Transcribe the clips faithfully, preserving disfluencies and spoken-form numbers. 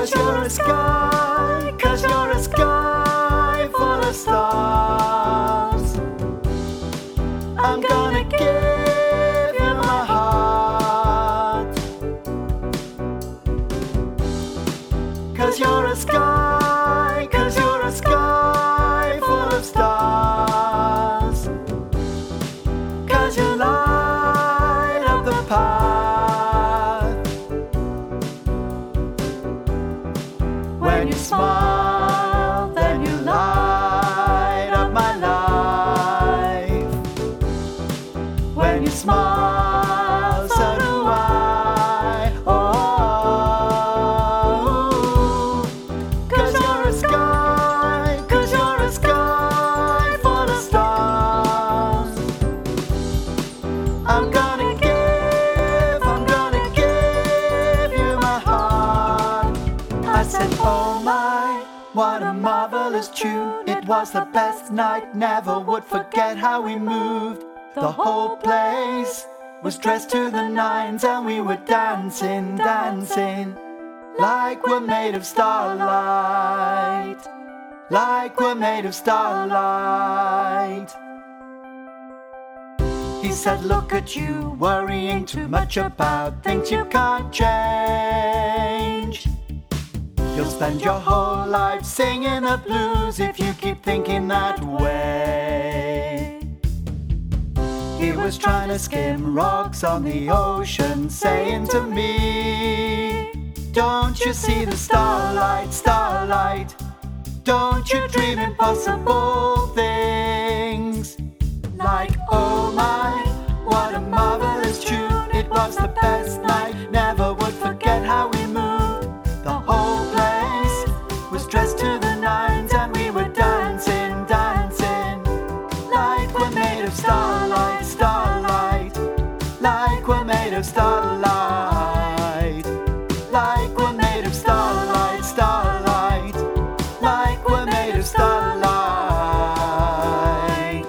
'Cause you're a sky, 'cause you're a sky full of stars. I'm gonna give you my heart. 'Cause you're a sky, 'cause you're a sky full of stars. 'Cause you light up the path. When you smile, then you light up my life. When you smile, so do I. Oh, 'cause you're a sky, 'cause you're a sky full of stars. I'm gonna give, I'm gonna give you my heart. I said, oh my, what a marvelous tune. It was the best night, never would forget how we moved. The whole place was dressed to the nines, and we were dancing, dancing, like we're made of starlight, like we're made of starlight. He said, look at you, worrying too much about things you can't change. You'll spend your whole life singing the blues if you keep thinking that way. He was trying to skim rocks on the ocean, saying to me, don't you see the starlight, starlight? Don't you dream impossible things? Like, oh my, what a marvelous tune. It was the best night, never would forget how we moved. The whole place was dressed to the nines, and we were dancing, dancing, like we're made of starlight, starlight, like we're made of starlight, like we're made of starlight, starlight, like we're made of starlight.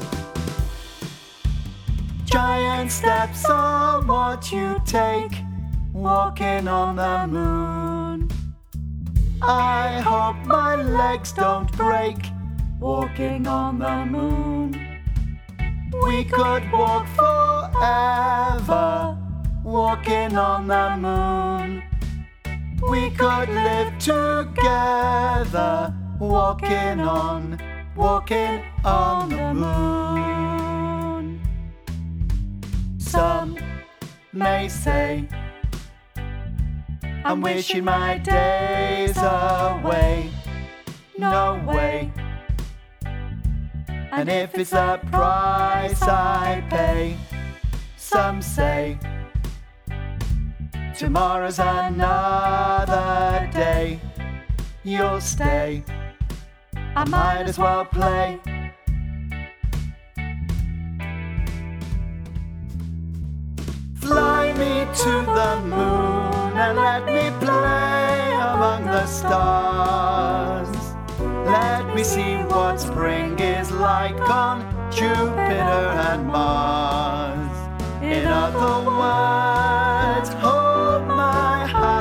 Giant steps are what you take, walking on the moon. I hope my legs don't break, walking on the moon. We could walk forever, walking on the moon. We could live together, walking on, walking on the moon. Some may say I'm wishing my days away. No way. And if it's the price I pay, some say tomorrow's another day. You'll stay, I might as well play. Fly me to the moon and let me play among the stars. Let me see what spring is like on Jupiter and Mars. In other words, hold my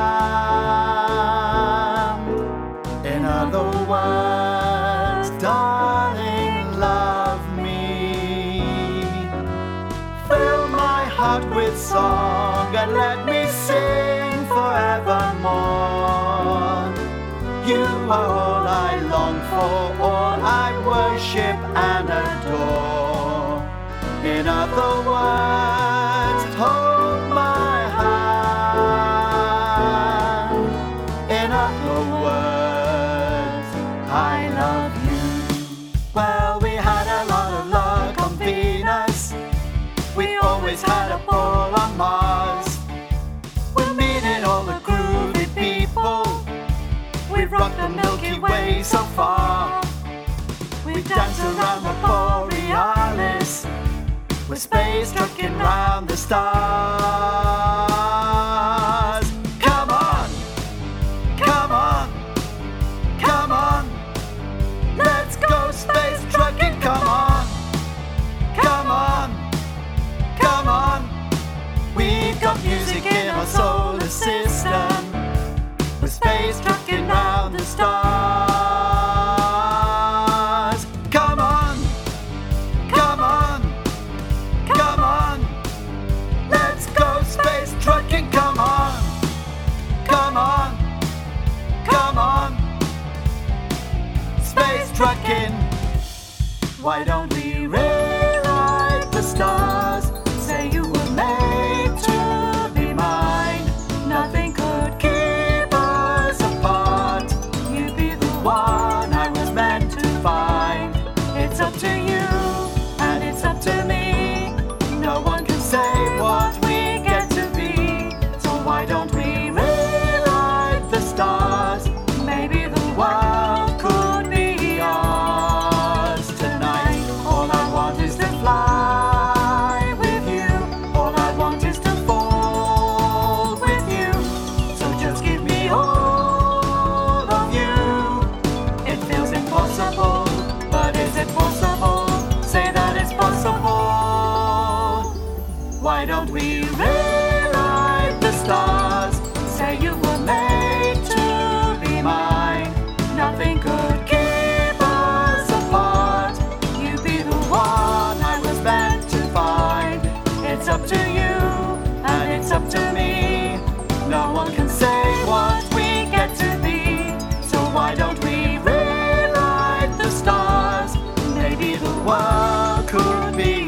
hand. In other words, darling, love me. Fill my heart with song and let me sing forevermore. You are all I long for, all I worship and adore. In other words, hold my hand. In other words, I love you. Well, we had a lot of luck on Venus. We always had a ball on Mars. We're meeting all the groovy people. We've rocked the Milky Way so far. We danced around the Borealis. We're space trucking round the stars. Come on, come on, come on. Let's go space trucking, come on, come on, come on. We've got music in our solar system. We're space trucking. Why don't we rewrite the stars? Say you were made to be mine. Nothing could keep us apart. You'd be the one I was meant to find. It's up to you and it's up to me. No one can say what we get to be. So why don't we rewrite the stars? Maybe the world could be ours tonight. All I want is to fly with you. All I want is to fall with you. So just give me all of you. It feels impossible, but is it possible? Say that it's possible. Why don't we rewrite the stars? Say you were made to be mine. Nothing could keep us apart. You'd be the one I was meant to find. It's up to you and it's up to me. No one can say what we get to be. So why don't we rewrite the stars? Maybe the world could be